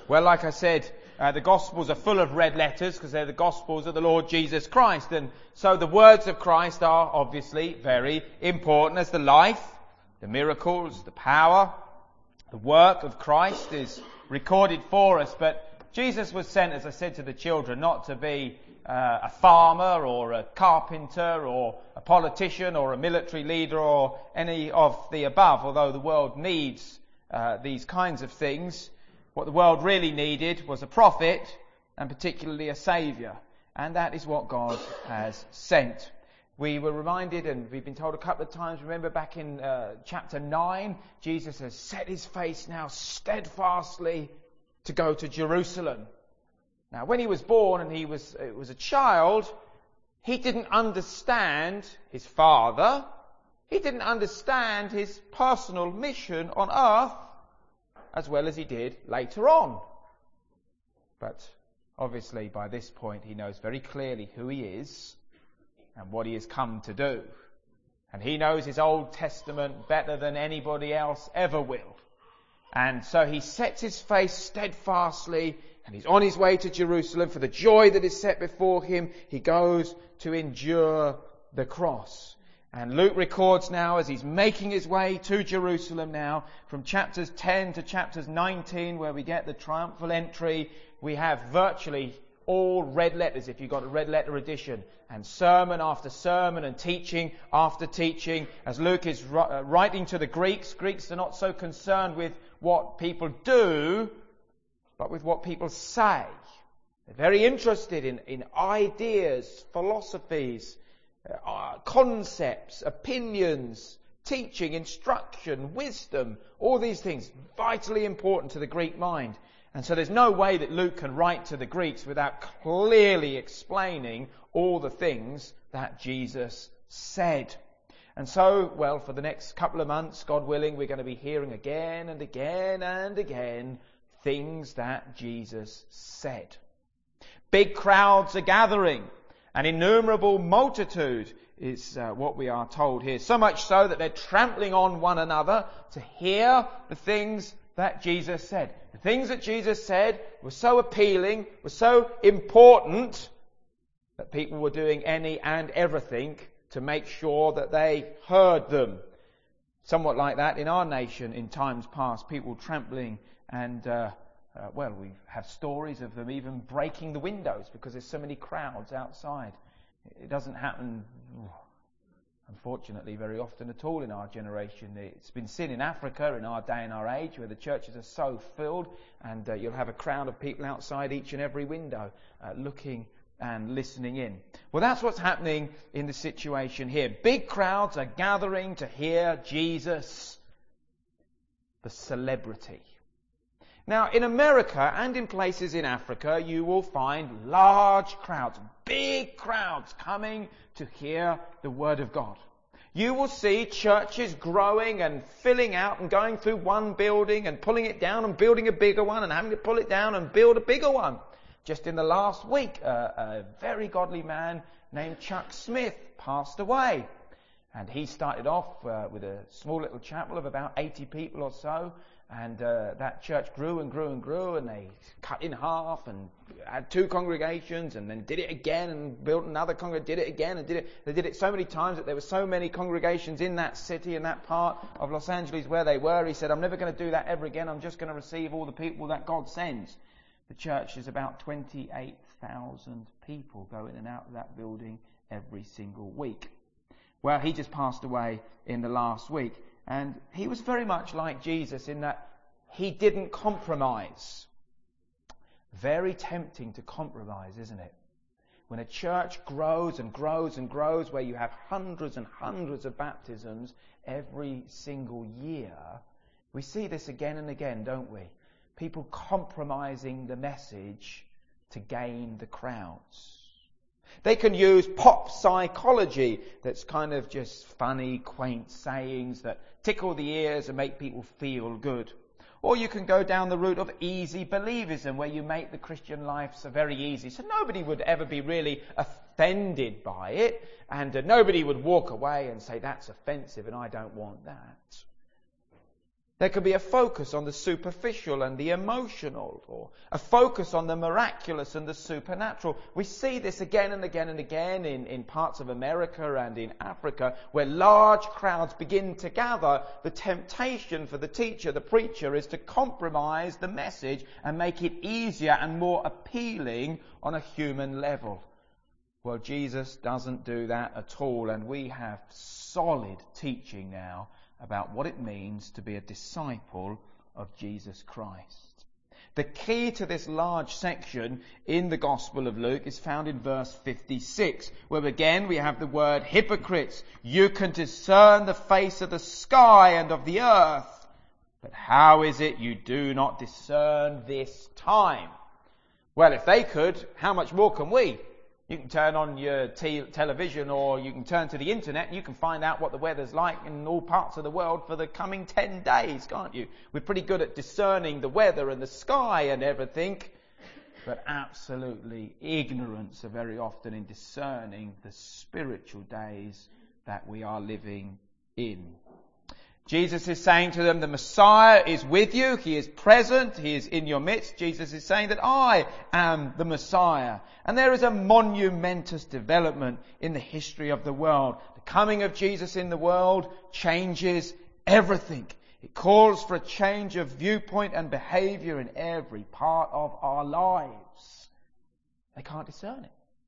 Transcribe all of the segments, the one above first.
Well, like I said, the Gospels are full of red letters because they're the Gospels of the Lord Jesus Christ. And so the words of Christ are obviously very important as the life, the miracles, the power, the work of Christ is recorded for us. But Jesus was sent, as I said to the children, not to be a farmer or a carpenter or a politician or a military leader or any of the above, although the world needs these kinds of things. What the world really needed was a prophet, and particularly a saviour. And that is what God has sent. We were reminded, and we've been told a couple of times, remember back in chapter 9, Jesus has set his face now steadfastly to go to Jerusalem. Now, when he was born and he was a child, he didn't understand his father. He didn't understand his personal mission on earth as well as he did later on. But obviously by this point he knows very clearly who he is and what he has come to do. And he knows his Old Testament better than anybody else ever will. And so he sets his face steadfastly and he's on his way to Jerusalem for the joy that is set before him. He goes to endure the cross. And Luke records now as he's making his way to Jerusalem now, from chapters 10 to chapters 19, where we get the triumphal entry, we have virtually all red letters, if you've got a red letter edition, and sermon after sermon and teaching after teaching. As Luke is writing to the Greeks are not so concerned with what people do, but with what people say. They're very interested in ideas, philosophies, concepts, opinions, teaching, instruction, wisdom, all these things, vitally important to the Greek mind. And so there's no way that Luke can write to the Greeks without clearly explaining all the things that Jesus said. And so, well, for the next couple of months, God willing, we're going to be hearing again and again and again things that Jesus said. Big crowds are gathering. An innumerable multitude is what we are told here. So much so that they're trampling on one another to hear the things that Jesus said. The things that Jesus said were so appealing, were so important, that people were doing any and everything to make sure that they heard them. Somewhat like that in our nation in times past, people trampling and we have stories of them even breaking the windows because there's so many crowds outside. It doesn't happen, unfortunately, very often at all in our generation. It's been seen in Africa in our day and our age where the churches are so filled and you'll have a crowd of people outside each and every window looking and listening in. Well, that's what's happening in the situation here. Big crowds are gathering to hear Jesus, the celebrity. Now, in America and in places in Africa, you will find large crowds, big crowds coming to hear the Word of God. You will see churches growing and filling out and going through one building and pulling it down and building a bigger one and having to pull it down and build a bigger one. Just in the last week, a very godly man named Chuck Smith passed away. And he started off with a small little chapel of about 80 people or so. And that church grew and grew and grew, and they cut in half and had 2 congregations and then did it again and built another congregation, did it again and did it. They did it so many times that there were so many congregations in that city, in that part of Los Angeles where they were. He said, I'm never going to do that ever again. I'm just going to receive all the people that God sends. The church is about 28,000 people go in and out of that building every single week. Well, he just passed away in the last week. And he was very much like Jesus in that he didn't compromise. Very tempting to compromise, isn't it? When a church grows and grows and grows, where you have hundreds and hundreds of baptisms every single year, we see this again and again, don't we? People compromising the message to gain the crowds. They can use pop psychology that's kind of just funny, quaint sayings that tickle the ears and make people feel good. Or you can go down the route of easy believism, where you make the Christian life so very easy. So nobody would ever be really offended by it, and nobody would walk away and say, that's offensive and I don't want that. There can be a focus on the superficial and the emotional, or a focus on the miraculous and the supernatural. We see this again and again and again in parts of America and in Africa, where large crowds begin to gather. The temptation for the teacher, the preacher, is to compromise the message and make it easier and more appealing on a human level. Well, Jesus doesn't do that at all, and we have solid teaching now about what it means to be a disciple of Jesus Christ. The key to this large section in the Gospel of Luke is found in verse 56, where again we have the word hypocrites. You can discern the face of the sky and of the earth, but how is it you do not discern this time? Well, if they could, how much more can we? You can turn on your television, or you can turn to the internet and you can find out what the weather's like in all parts of the world for the coming 10 days, can't you? We're pretty good at discerning the weather and the sky and everything, but absolutely ignorant so very often in discerning the spiritual days that we are living in. Jesus is saying to them, the Messiah is with you. He is present. He is in your midst. Jesus is saying that I am the Messiah. And there is a monumentous development in the history of the world. The coming of Jesus in the world changes everything. It calls for a change of viewpoint and behavior in every part of our lives. They can't discern it.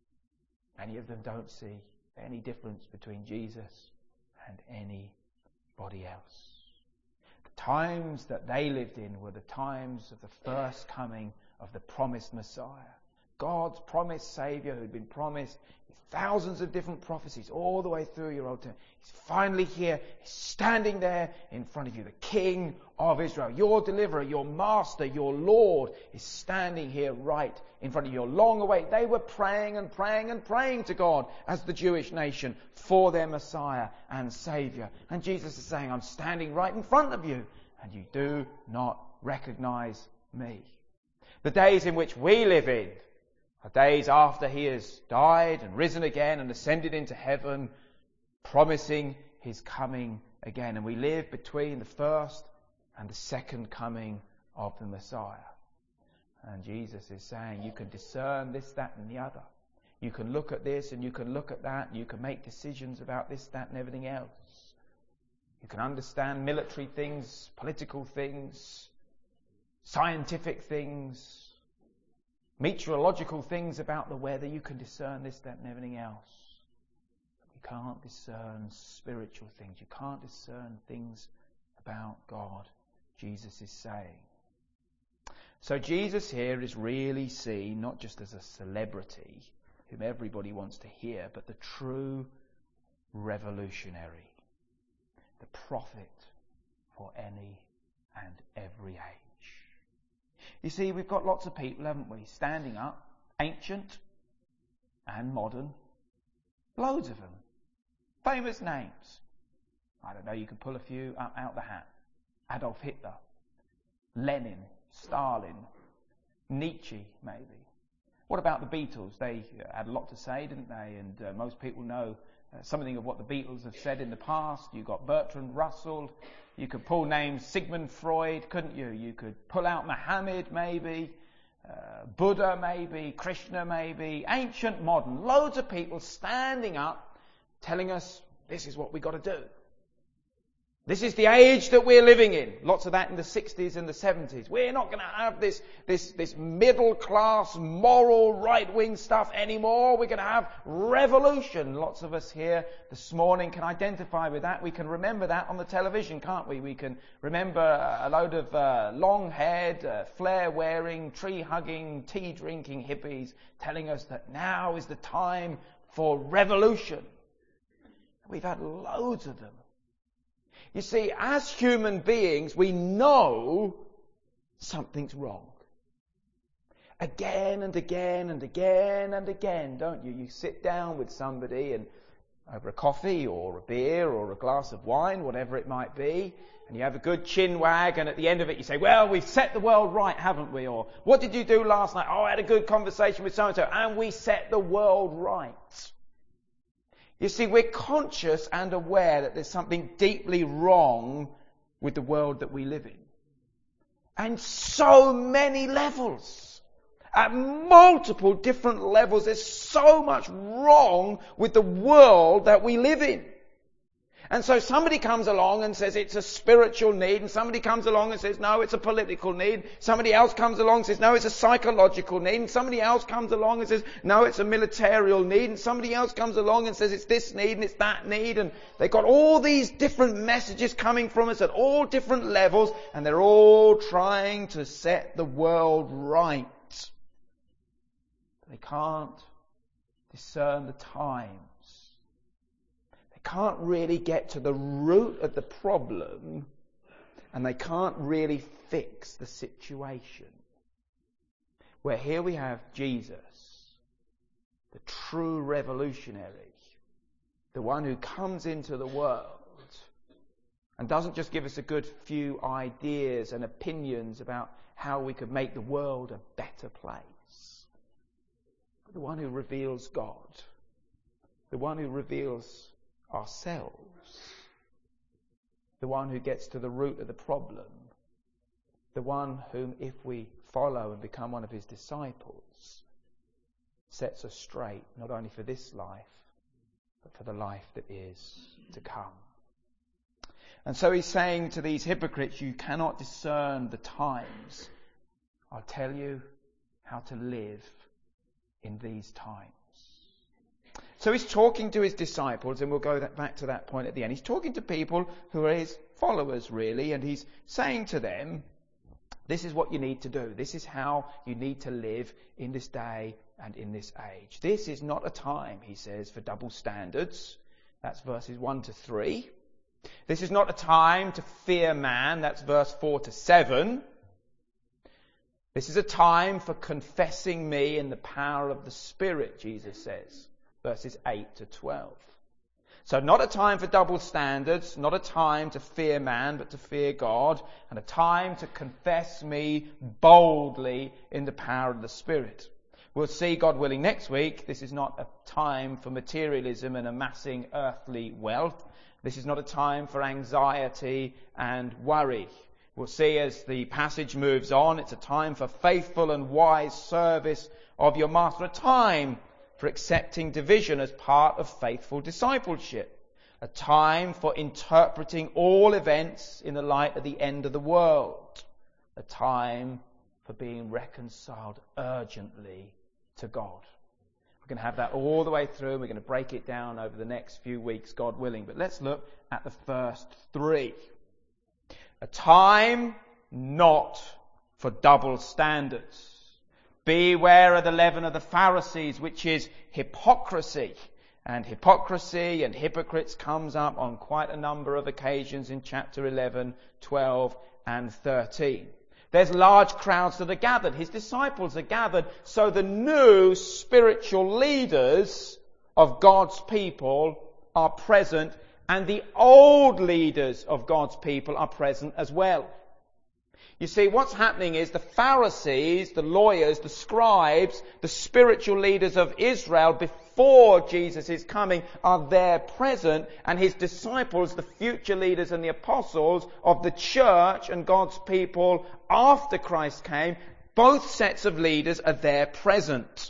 Many of them don't see any difference between Jesus and anybody else. The times that they lived in were the times of the first coming of the promised Messiah. God's promised Saviour, who had been promised with thousands of different prophecies all the way through your Old Testament. He's finally here. He's standing there in front of you, the King of Israel. Your deliverer, your master, your Lord is standing here right in front of you. Long away. They were praying and praying and praying to God as the Jewish nation for their Messiah and Saviour. And Jesus is saying, I'm standing right in front of you and you do not recognize me. The days in which we live in are days after he has died and risen again and ascended into heaven, promising his coming again. And we live between the first and the second coming of the Messiah. And Jesus is saying you can discern this, that and the other. You can look at this and you can look at that. And you can make decisions about this, that and everything else. You can understand military things, political things, scientific things, meteorological things about the weather. You can discern this, that and everything else. But you can't discern spiritual things. You can't discern things about God, Jesus is saying. So Jesus here is really seen not just as a celebrity whom everybody wants to hear, but the true revolutionary, the prophet for any and every age. You see, we've got lots of people, haven't we, standing up, ancient and modern, loads of them, famous names. I don't know, you could pull a few out the hat. Adolf Hitler, Lenin, Stalin, Nietzsche, maybe. What about the Beatles? They had a lot to say, didn't they? And most people know something of what the Beatles have said in the past. You got Bertrand Russell. You could pull names Sigmund Freud, couldn't you? You could pull out Muhammad, maybe. Buddha, maybe. Krishna, maybe. Ancient, modern. Loads of people standing up, telling us this is what we got to do. This is the age that we're living in. Lots of that in the 60s and the 70s. We're not going to have this middle-class, moral, right-wing stuff anymore. We're going to have revolution. Lots of us here this morning can identify with that. We can remember that on the television, can't we? We can remember a load of long-haired, flare-wearing, tree-hugging, tea-drinking hippies telling us that now is the time for revolution. We've had loads of them. You see, as human beings, we know something's wrong. Again and again and again and again, don't you? You sit down with somebody and over a coffee or a beer or a glass of wine, whatever it might be, and you have a good chin wag, and at the end of it you say, well, we've set the world right, haven't we? Or, what did you do last night? Oh, I had a good conversation with so-and-so, and we set the world right. You see, we're conscious and aware that there's something deeply wrong with the world that we live in. And so many levels. At multiple different levels. There's so much wrong with the world that we live in. And so somebody comes along and says it's a spiritual need, and somebody comes along and says no, it's a political need. Somebody else comes along and says no, it's a psychological need. And somebody else comes along and says no, it's a militarial need. And somebody else comes along and says it's this need and it's that need. And they've got all these different messages coming from us at all different levels, and they're all trying to set the world right. They can't discern the times. Can't really get to the root of the problem, and they can't really fix the situation. Where here we have Jesus, the true revolutionary, the one who comes into the world and doesn't just give us a good few ideas and opinions about how we could make the world a better place, but the one who reveals God, the one who reveals ourselves, the one who gets to the root of the problem, the one whom, if we follow and become one of his disciples, sets us straight not only for this life but for the life that is to come. And so he's saying to these hypocrites, you cannot discern the times. I'll tell you how to live in these times. So he's talking to his disciples, and we'll go back to that point at the end. He's talking to people who are his followers, really, and he's saying to them, this is what you need to do. This is how you need to live in this day and in this age. This is not a time, he says, for double standards. That's verses 1 to 3. This is not a time to fear man. That's verse 4 to 7. This is a time for confessing me in the power of the Spirit, Jesus says. Verses 8 to 12. So not a time for double standards, not a time to fear man, but to fear God, and a time to confess me boldly in the power of the Spirit. We'll see, God willing, next week, this is not a time for materialism and amassing earthly wealth. This is not a time for anxiety and worry. We'll see as the passage moves on, it's a time for faithful and wise service of your master, a time for accepting division as part of faithful discipleship, a time for interpreting all events in the light of the end of the world, a time for being reconciled urgently to God. We're going to have that all the way through. We're going to break it down over the next few weeks, God willing. But let's look at the first three. A time not for double standards. Beware of the leaven of the Pharisees, which is hypocrisy. And hypocrisy and hypocrites comes up on quite a number of occasions in chapter 11, 12 and 13. There's large crowds that are gathered. His disciples are gathered. So the new spiritual leaders of God's people are present, and the old leaders of God's people are present as well. You see, what's happening is the Pharisees, the lawyers, the scribes, the spiritual leaders of Israel before Jesus is coming are there present, and his disciples, the future leaders and the apostles of the church and God's people after Christ came, both sets of leaders are there present.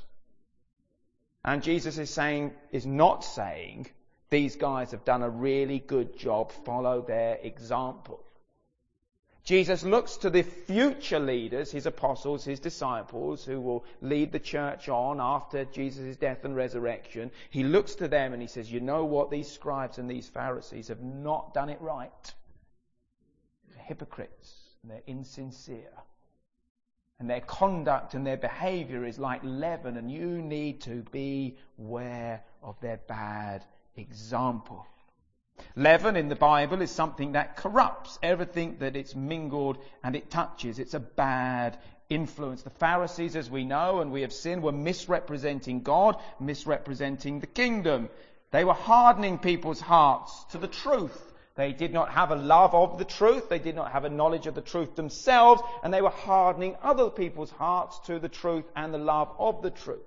And Jesus is not saying, these guys have done a really good job, follow their example. Jesus looks to the future leaders, his apostles, his disciples, who will lead the church on after Jesus' death and resurrection. He looks to them and he says, you know what? These scribes and these Pharisees have not done it right. They're hypocrites and they're insincere. And their conduct and their behavior is like leaven, and you need to beware of their bad example. Leaven in the Bible is something that corrupts everything that it's mingled and it touches. It's a bad influence. The Pharisees, as we know and we have seen, were misrepresenting God, misrepresenting the kingdom. They were hardening people's hearts to the truth. They did not have a love of the truth. They did not have a knowledge of the truth themselves, and they were hardening other people's hearts to the truth and the love of the truth.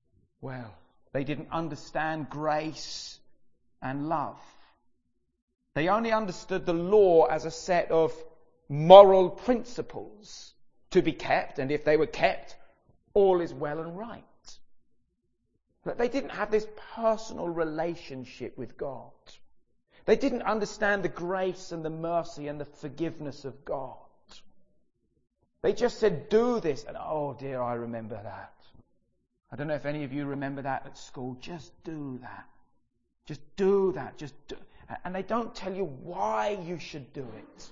Well, they didn't understand grace and love. They only understood the law as a set of moral principles to be kept, and if they were kept, all is well and right. But they didn't have this personal relationship with God. They didn't understand the grace and the mercy and the forgiveness of God. They just said, do this, and oh dear, I remember that. I don't know if any of you remember that at school. Just do that. Just do that. Just do. And they don't tell you why you should do it.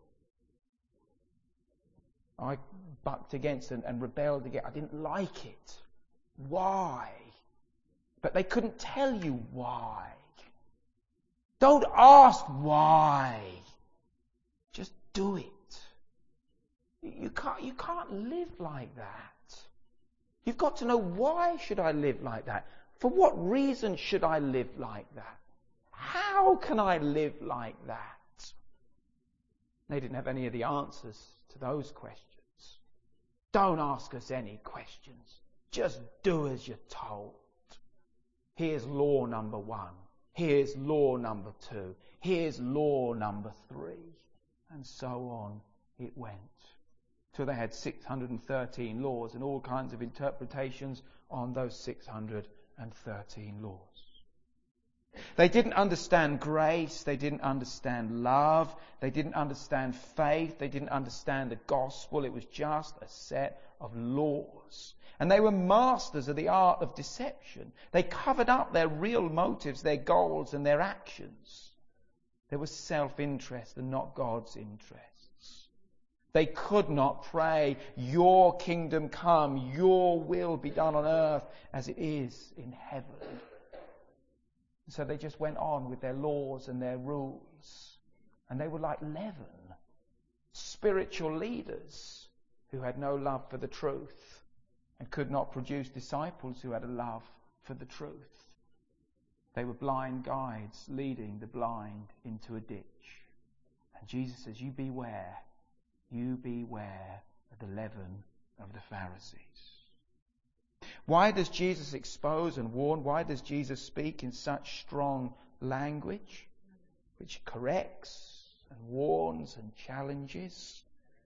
I bucked against and rebelled against. I didn't like it. Why? But they couldn't tell you why. Don't ask why. Just do it. You can't live like that. You've got to know, why should I live like that? For what reason should I live like that? How can I live like that? They didn't have any of the answers to those questions. Don't ask us any questions. Just do as you're told. Here's law number 1. Here's law number 2. Here's law number 3. And so on it went. So they had 613 laws and all kinds of interpretations on those 613 laws. They didn't understand grace. They didn't understand love. They didn't understand faith. They didn't understand the gospel. It was just a set of laws. And they were masters of the art of deception. They covered up their real motives, their goals and their actions. There was self-interest and not God's interests. They could not pray, your kingdom come, your will be done on earth as it is in heaven. So they just went on with their laws and their rules. And they were like leaven, spiritual leaders who had no love for the truth and could not produce disciples who had a love for the truth. They were blind guides leading the blind into a ditch. And Jesus says, you beware of the leaven of the Pharisees. Why does Jesus expose and warn? Why does Jesus speak in such strong language, which corrects and warns and challenges?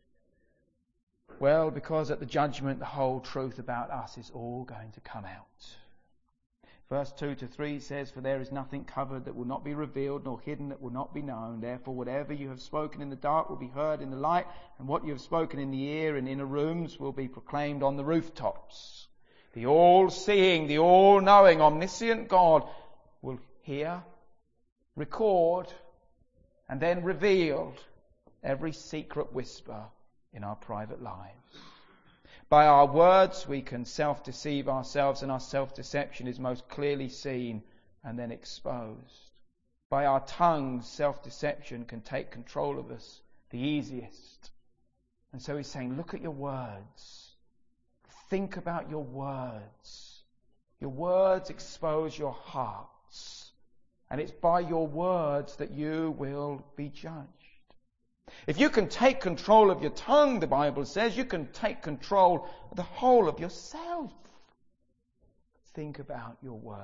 Well, because at the judgment, the whole truth about us is all going to come out. Verse 2-3 says, for there is nothing covered that will not be revealed, nor hidden that will not be known. Therefore, whatever you have spoken in the dark will be heard in the light, and what you have spoken in the ear and inner rooms will be proclaimed on the rooftops. The all-seeing, the all-knowing, omniscient God will hear, record, and then reveal every secret whisper in our private lives. By our words we can self-deceive ourselves, and our self-deception is most clearly seen and then exposed. By our tongues, self-deception can take control of us the easiest. And so he's saying, look at your words. Think about your words. Your words expose your hearts. And it's by your words that you will be judged. If you can take control of your tongue, the Bible says, you can take control of the whole of yourself. Think about your words.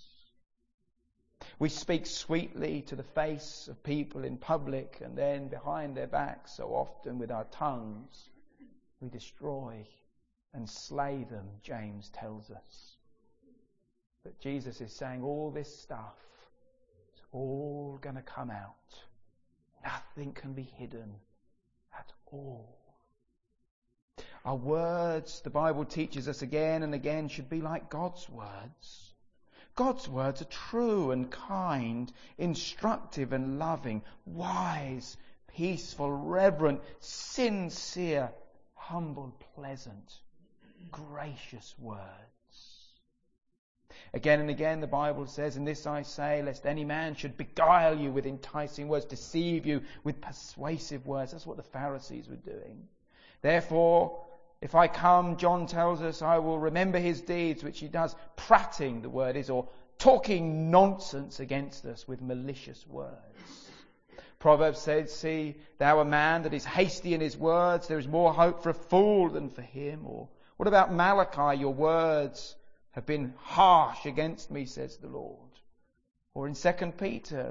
We speak sweetly to the face of people in public, and then behind their backs, so often with our tongues, we destroy and slay them, James tells us. But Jesus is saying all this stuff is all going to come out. Nothing can be hidden at all. Our words, the Bible teaches us again and again, should be like God's words. God's words are true and kind, instructive and loving, wise, peaceful, reverent, sincere, humble, pleasant, gracious words. Again and again the Bible says, and this I say, lest any man should beguile you with enticing words, deceive you with persuasive words. That's what the Pharisees were doing. Therefore, if I come, John tells us, I will remember his deeds, which he does, prating, the word is, or talking nonsense against us with malicious words. Proverbs says, see thou a man that is hasty in his words, there is more hope for a fool than for him. Or what about Malachi, your words have been harsh against me, says the Lord. Or in 2 Peter, and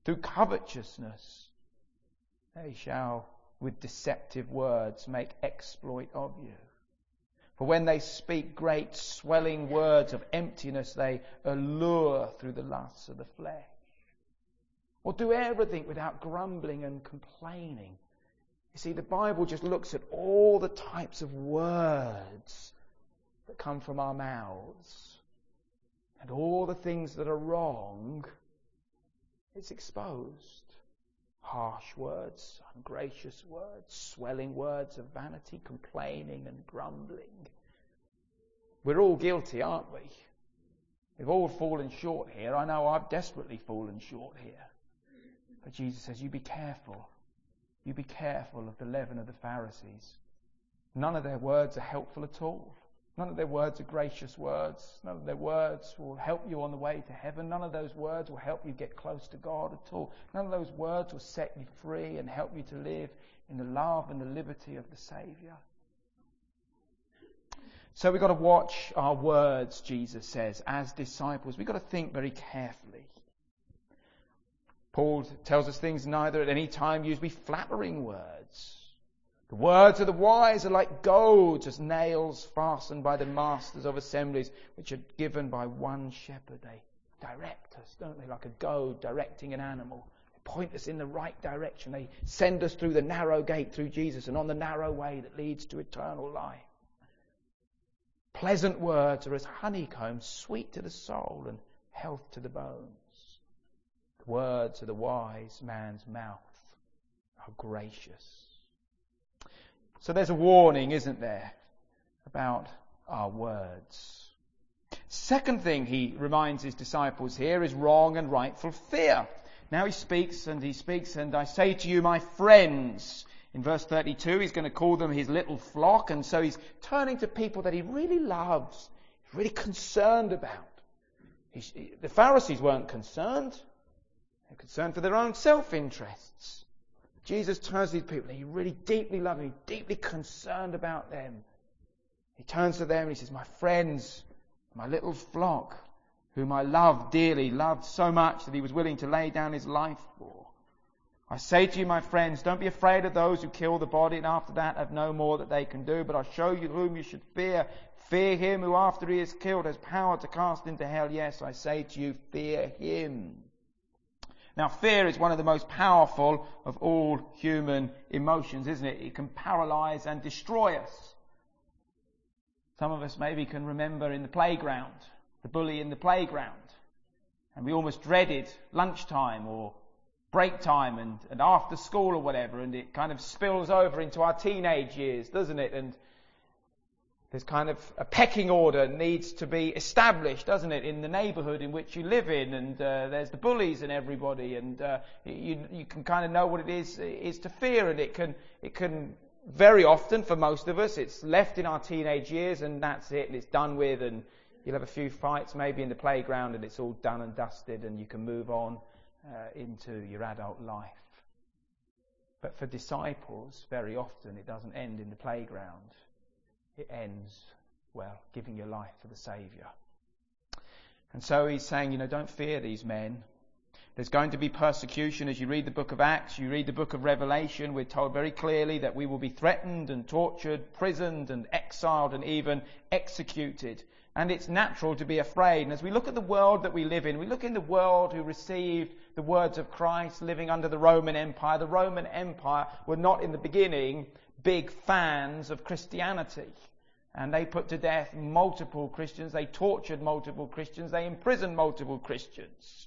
Through covetousness, they shall with deceptive words make exploit of you. For when they speak great swelling words of emptiness, they allure through the lusts of the flesh. Or do everything without grumbling and complaining. You see, the Bible just looks at all the types of words that come from our mouths. And all the things that are wrong, it's exposed. Harsh words, ungracious words, swelling words of vanity, complaining and grumbling. We're all guilty, aren't we? We've all fallen short here. I know I've desperately fallen short here. But Jesus says, you be careful. You be careful of the leaven of the Pharisees. None of their words are helpful at all. None of their words are gracious words. None of their words will help you on the way to heaven. None of those words will help you get close to God at all. None of those words will set you free and help you to live in the love and the liberty of the Saviour. So we've got to watch our words, Jesus says, as disciples. We've got to think very carefully. Paul tells us things neither at any time use be flattering words. The words of the wise are like goads, as nails fastened by the masters of assemblies, which are given by one shepherd. They direct us, don't they, like a goad directing an animal. They point us in the right direction. They send us through the narrow gate, through Jesus, and on the narrow way that leads to eternal life. Pleasant words are as honeycomb, sweet to the soul and health to the bones. The words of the wise man's mouth are gracious. So there's a warning, isn't there, about our words. Second thing he reminds his disciples here is wrong and rightful fear. Now he speaks, and I say to you, my friends. In verse 32, he's going to call them his little flock, and so he's turning to people that he really loves, he's really concerned about. The Pharisees weren't concerned. They're concerned for their own self-interests. Jesus turns to these people and he really deeply loves them, he's deeply concerned about them. He turns to them and he says, my friends, my little flock, whom I love dearly, loved so much that he was willing to lay down his life for. I say to you, my friends, don't be afraid of those who kill the body and after that have no more that they can do, but I'll show you whom you should fear. Fear him who after he is killed has power to cast into hell. Yes, I say to you, fear him. Now, fear is one of the most powerful of all human emotions, isn't it? It can paralyze and destroy us. Some of us maybe can remember in the playground, the bully in the playground, and we almost dreaded lunchtime or break time and after school or whatever, and it kind of spills over into our teenage years, doesn't it? And there's kind of a pecking order needs to be established, doesn't it, in the neighbourhood in which you live in, and there's the bullies and everybody, and you can kind of know what it is to fear, and it can very often, for most of us, it's left in our teenage years, and that's it, and it's done with, and you'll have a few fights maybe in the playground, and it's all done and dusted, and you can move on into your adult life. But for disciples, very often it doesn't end in the playground. It ends, well, giving your life for the Saviour. And so he's saying, don't fear these men. There's going to be persecution. As you read the book of Acts, you read the book of Revelation, we're told very clearly that we will be threatened and tortured, prisoned and exiled and even executed. And it's natural to be afraid. And as we look at the world that we live in, we look in the world who received the words of Christ living under the Roman Empire. The Roman Empire were not in the beginning big fans of Christianity. And they put to death multiple Christians. They tortured multiple Christians. They imprisoned multiple Christians.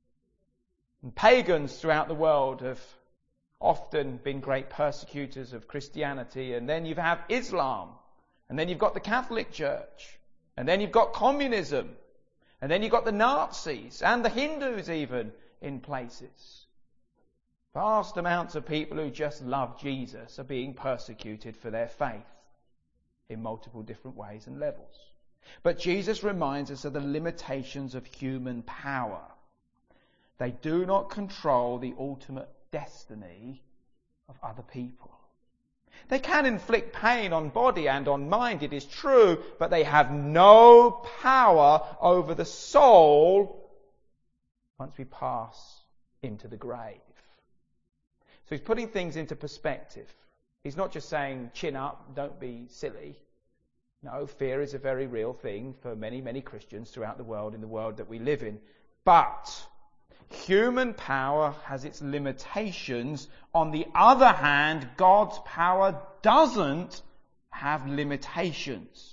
And pagans throughout the world have often been great persecutors of Christianity. And then you have Islam. And then you've got the Catholic Church. And then you've got communism. And then you've got the Nazis and the Hindus even in places. Vast amounts of people who just love Jesus are being persecuted for their faith in multiple different ways and levels. But Jesus reminds us of the limitations of human power. They do not control the ultimate destiny of other people. They can inflict pain on body and on mind, it is true, but they have no power over the soul once we pass into the grave. So he's putting things into perspective. He's not just saying, chin up, don't be silly. No, fear is a very real thing for many, many Christians throughout the world, in the world that we live in. But human power has its limitations. On the other hand, God's power doesn't have limitations.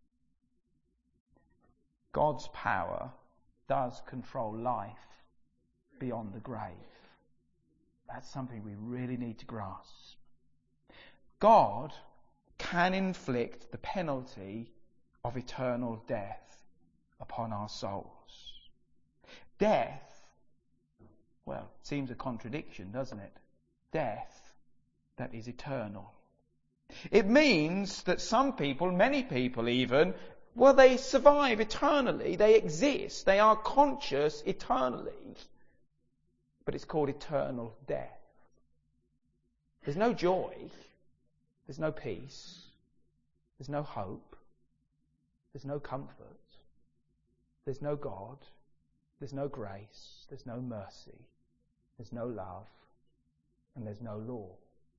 God's power does control life beyond the grave. That's something we really need to grasp. God can inflict the penalty of eternal death upon our souls. Death, well, seems a contradiction, doesn't it? Death that is eternal. It means that some people, many people even, well, they survive eternally. They exist. They are conscious eternally. But it's called eternal death. There's no joy. There's no peace. There's no hope. There's no comfort. There's no God. There's no grace. There's no mercy. There's no love. And there's no law.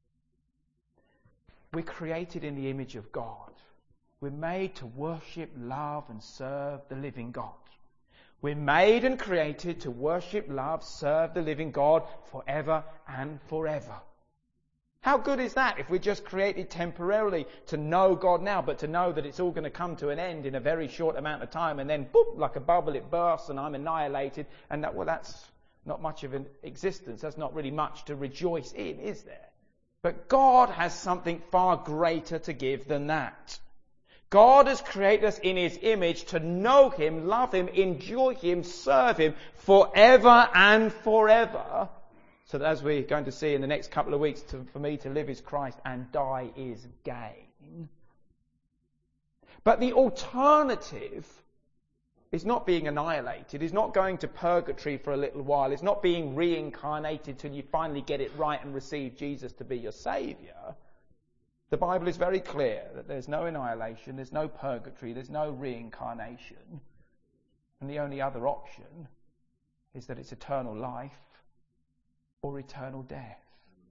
We're created in the image of God. We're made to worship, love, and serve the living God. We're made and created to worship, love, serve the living God forever and forever. How good is that if we're just created temporarily to know God now, but to know that it's all going to come to an end in a very short amount of time, and then, boop, like a bubble, it bursts and I'm annihilated, and that's not much of an existence. That's not really much to rejoice in, is there? But God has something far greater to give than that. God has created us in His image to know Him, love Him, enjoy Him, serve Him forever and forever. So that, as we're going to see in the next couple of weeks, for me to live is Christ and die is gain. But the alternative is not being annihilated, is not going to purgatory for a little while, is not being reincarnated till you finally get it right and receive Jesus to be your Saviour. The Bible is very clear that there's no annihilation, there's no purgatory, there's no reincarnation. And the only other option is that it's eternal life or eternal death.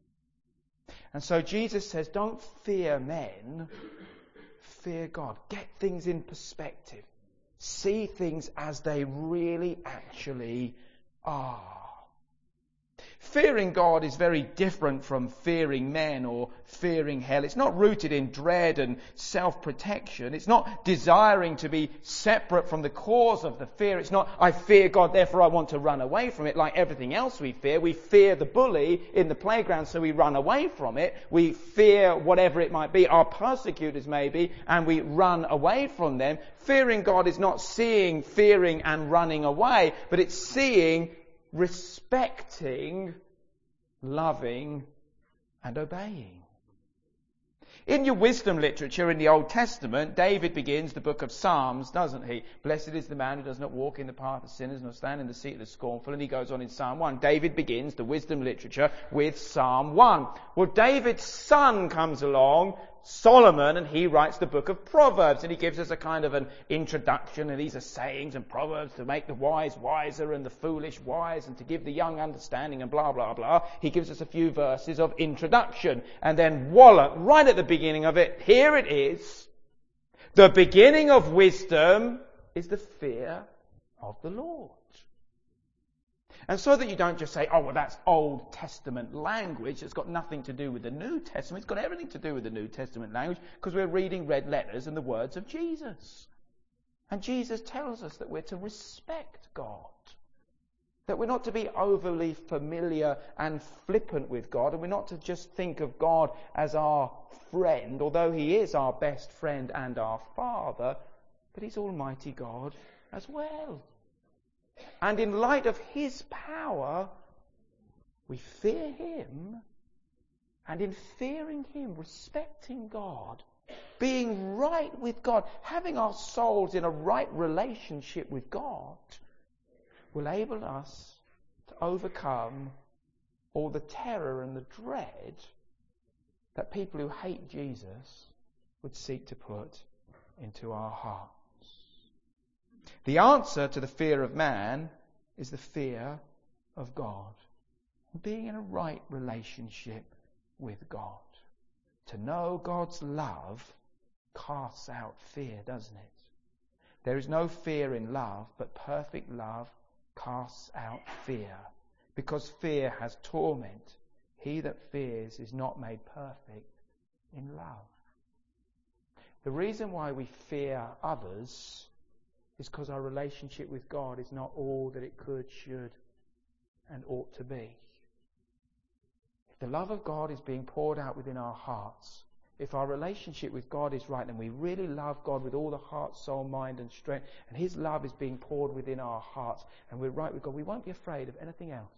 And so Jesus says, don't fear men, fear God. Get things in perspective. See things as they really actually are. Fearing God is very different from fearing men or fearing hell. It's not rooted in dread and self-protection. It's not desiring to be separate from the cause of the fear. It's not, I fear God, therefore I want to run away from it. Like everything else we fear the bully in the playground, so we run away from it. We fear whatever it might be, our persecutors maybe, and we run away from them. Fearing God is not seeing, fearing and running away, but it's seeing, respecting, loving and obeying. In your wisdom literature in the Old Testament, David begins the book of Psalms, doesn't he? Blessed is the man who does not walk in the path of sinners, nor stand in the seat of the scornful. And he goes on in Psalm 1. David begins the wisdom literature with Psalm 1. Well, David's son comes along, Solomon, and he writes the book of Proverbs, and he gives us a kind of an introduction, and these are sayings and proverbs to make the wise wiser and the foolish wise, and to give the young understanding, and blah, blah, blah. He gives us a few verses of introduction, and then wallop, right at the beginning of it, here it is. The beginning of wisdom is the fear of the Lord. And so that you don't just say, oh, well, that's Old Testament language. It's got nothing to do with the New Testament. It's got everything to do with the New Testament language, because we're reading red letters and the words of Jesus. And Jesus tells us that we're to respect God. That we're not to be overly familiar and flippant with God, and we're not to just think of God as our friend, although He is our best friend and our Father, but He's Almighty God as well. And in light of His power, we fear Him, and in fearing Him, respecting God, being right with God, having our souls in a right relationship with God, will enable us to overcome all the terror and the dread that people who hate Jesus would seek to put into our hearts. The answer to the fear of man is the fear of God. being in a right relationship with God. To know God's love casts out fear, doesn't it? There is no fear in love, but perfect love casts out fear, because fear has torment. He that fears is not made perfect in love. The reason why we fear others is because our relationship with God is not all that it could, should, and ought to be. If the love of God is being poured out within our hearts, if our relationship with God is right, and we really love God with all the heart, soul, mind and strength, and His love is being poured within our hearts, and we're right with God, we won't be afraid of anything else.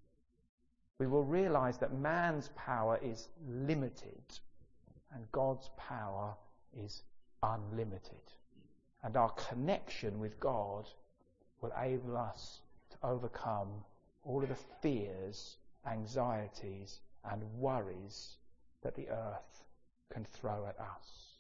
We will realize that man's power is limited and God's power is unlimited. And our connection with God will enable us to overcome all of the fears, anxieties and worries that the earth can throw at us.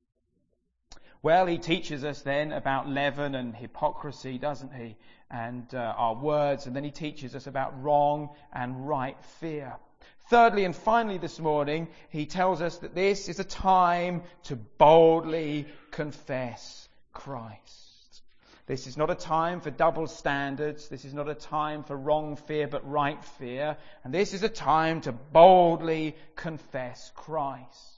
Well, he teaches us then about leaven and hypocrisy, doesn't he? And our words, and then he teaches us about wrong and right fear. Thirdly and finally this morning, he tells us that this is a time to boldly confess Christ. This is not a time for double standards. This is not a time for wrong fear, but right fear. And this is a time to boldly confess Christ.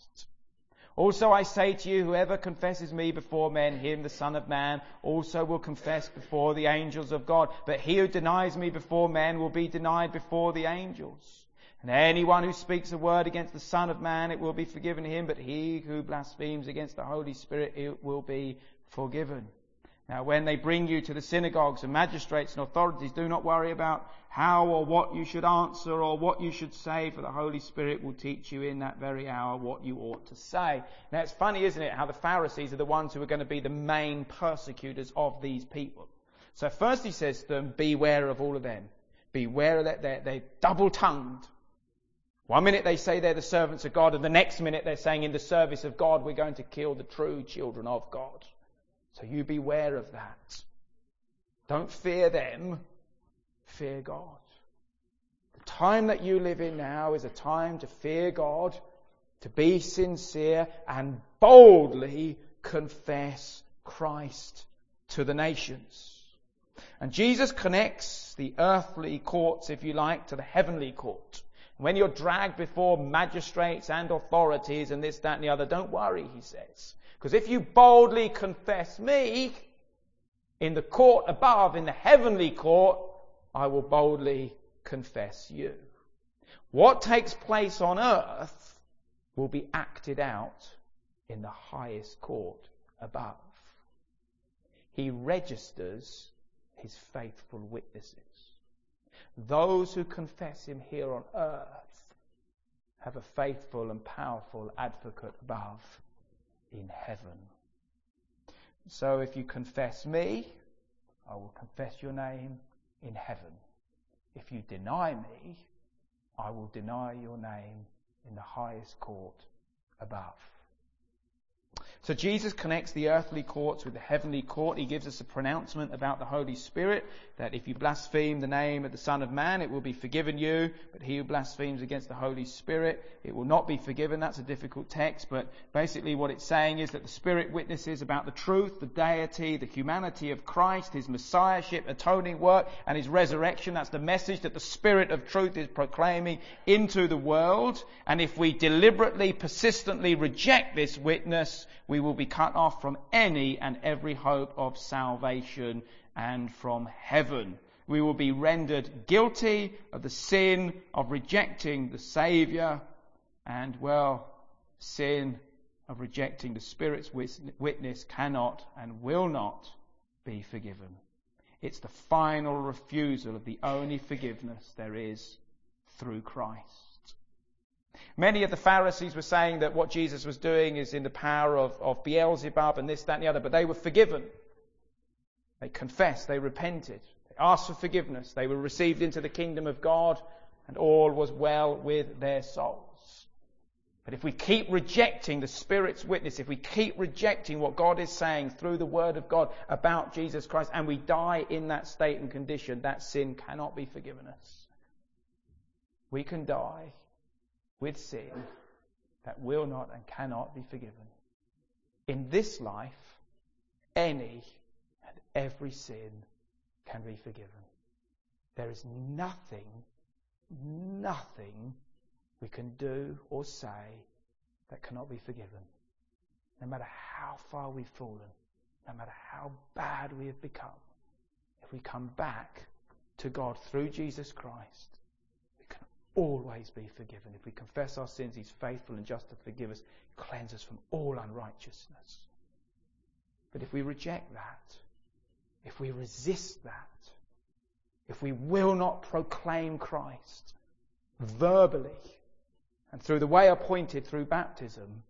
Also I say to you, whoever confesses me before men, him, the Son of Man, also will confess before the angels of God. But he who denies me before men will be denied before the angels. And anyone who speaks a word against the Son of Man, it will be forgiven him. But he who blasphemes against the Holy Spirit, it will be forgiven. Now when they bring you to the synagogues and magistrates and authorities, do not worry about how or what you should answer or what you should say, for the Holy Spirit will teach you in that very hour what you ought to say. Now it's funny, isn't it, how the Pharisees are the ones who are going to be the main persecutors of these people. So first he says to them, beware of all of them. Beware that they're double-tongued. One minute they say they're the servants of God, and the next minute they're saying in the service of God we're going to kill the true children of God. So you beware of that. Don't fear them, fear God. The time that you live in now is a time to fear God, to be sincere and boldly confess Christ to the nations. And Jesus connects the earthly courts, if you like, to the heavenly court. When you're dragged before magistrates and authorities and this, that and the other, don't worry, he says. Because if you boldly confess me in the court above, in the heavenly court, I will boldly confess you. What takes place on earth will be acted out in the highest court above. He registers his faithful witnesses. Those who confess him here on earth have a faithful and powerful advocate above in heaven. So if you confess me, I will confess your name in heaven. If you deny me, I will deny your name in the highest court above. So Jesus connects the earthly courts with the heavenly court. He gives us a pronouncement about the Holy Spirit, that if you blaspheme the name of the Son of Man, it will be forgiven you. But he who blasphemes against the Holy Spirit, it will not be forgiven. That's a difficult text, but basically what it's saying is that the Spirit witnesses about the truth, the deity, the humanity of Christ, his messiahship, atoning work, and his resurrection. That's the message that the Spirit of truth is proclaiming into the world. And if we deliberately, persistently reject this witness, we will be cut off from any and every hope of salvation and from heaven. We will be rendered guilty of the sin of rejecting the Saviour and, sin of rejecting the Spirit's witness cannot and will not be forgiven. It's the final refusal of the only forgiveness there is through Christ. Many of the Pharisees were saying that what Jesus was doing is in the power of Beelzebub and this, that and the other, but they were forgiven. They confessed, they repented, they asked for forgiveness, they were received into the kingdom of God, and all was well with their souls. But if we keep rejecting the Spirit's witness, if we keep rejecting what God is saying through the Word of God about Jesus Christ, and we die in that state and condition, that sin cannot be forgiven us. we can die with sin that will not and cannot be forgiven. In this life, any and every sin can be forgiven. There is nothing we can do or say that cannot be forgiven. No matter how far we've fallen, no matter how bad we have become, if we come back to God through Jesus Christ, we can always be forgiven. If we confess our sins, He's faithful and just to forgive us, cleanse us from all unrighteousness. But if we reject that, if we resist that, if we will not proclaim Christ verbally and through the way appointed through baptism,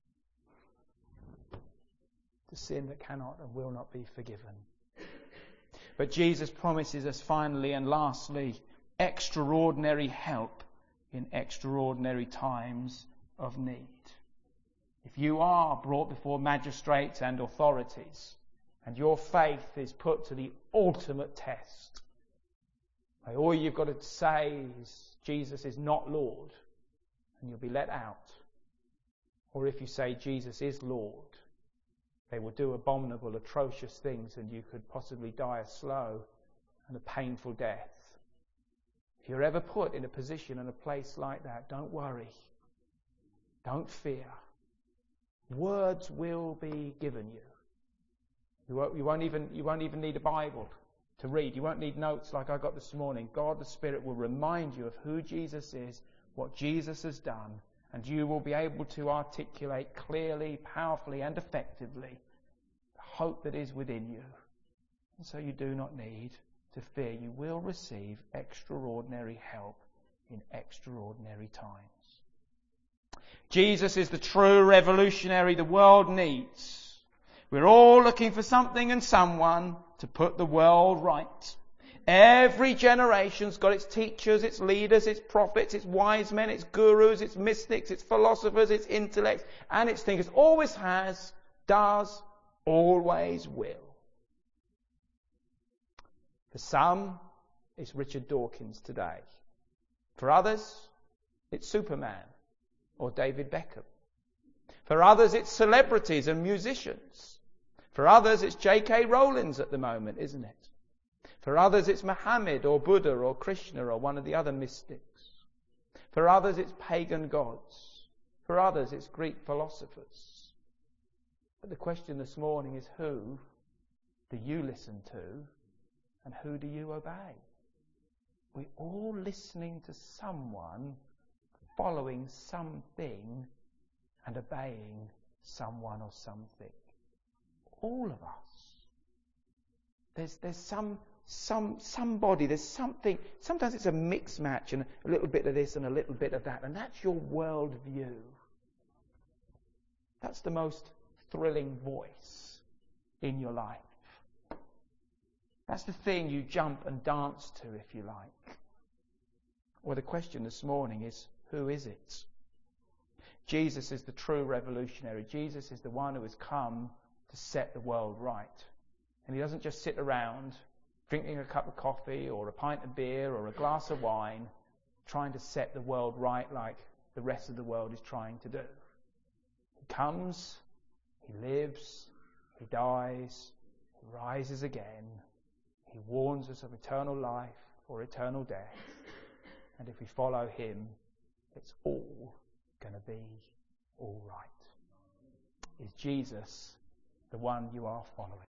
the sin that cannot and will not be forgiven. But Jesus promises us finally and lastly extraordinary help in extraordinary times of need. If you are brought before magistrates and authorities and your faith is put to the ultimate test, all you've got to say is Jesus is not Lord and you'll be let out. Or if you say Jesus is Lord, they will do abominable, atrocious things and you could possibly die a slow and a painful death. If you're ever put in a position and a place like that, don't worry. Don't fear. Words will be given you. You won't even need a Bible to read. You won't need notes like I got this morning. God the Spirit will remind you of who Jesus is, what Jesus has done, and you will be able to articulate clearly, powerfully and effectively the hope that is within you. And so you do not need to fear. You will receive extraordinary help in extraordinary times. Jesus is the true revolutionary the world needs. We're all looking for something and someone to put the world right. Every generation's got its teachers, its leaders, its prophets, its wise men, its gurus, its mystics, its philosophers, its intellects, and its thinkers. Always has, does, always will. For some, it's Richard Dawkins today. For others, it's Superman or David Beckham. For others, it's celebrities and musicians. For others, it's J.K. Rowling at the moment, isn't it? For others, it's Muhammad or Buddha or Krishna or one of the other mystics. For others, it's pagan gods. For others, it's Greek philosophers. But the question this morning is, who do you listen to and who do you obey? We're all listening to someone, following something and obeying someone or something. All of us. There's somebody, there's something. Sometimes it's a mixed match and a little bit of this and a little bit of that, and that's your world view. That's the most thrilling voice in your life. That's the thing you jump and dance to, if you like. Well, the question this morning is, who is it? Jesus is the true revolutionary. Jesus is the one who has come to set the world right. And He doesn't just sit around drinking a cup of coffee or a pint of beer or a glass of wine trying to set the world right like the rest of the world is trying to do. He comes, He lives, He dies, He rises again. He warns us of eternal life or eternal death. And if we follow Him, it's all going to be all right. Is Jesus the one you are following?